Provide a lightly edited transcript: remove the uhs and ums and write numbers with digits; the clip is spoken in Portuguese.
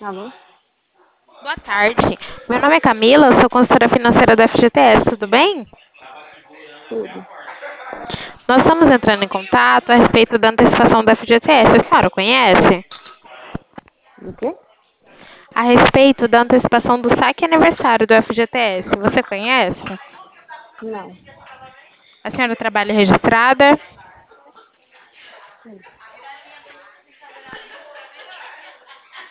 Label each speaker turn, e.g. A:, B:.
A: Alô?
B: Boa tarde. Meu nome é Camila, eu sou consultora financeira da FGTS, tudo bem?
A: Tudo.
B: Nós estamos entrando em contato a respeito da antecipação da FGTS. A senhora conhece?
A: Do quê?
B: A respeito da antecipação do saque aniversário do FGTS, você conhece?
A: Não.
B: A senhora trabalha registrada?
A: Sim.